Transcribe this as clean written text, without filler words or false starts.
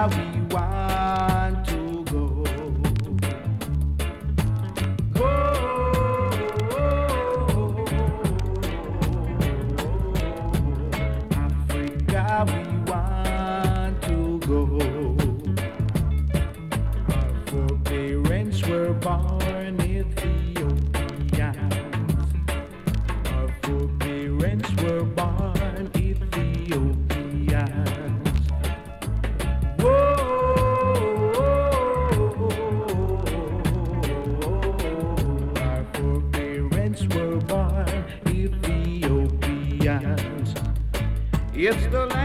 Africa we want to go. Go. Africa we want to go. Our foreparents were born Ethiopians. Our foreparents were born Ethiopians. Whoa, our foreparents were born Ethiopians. It's the land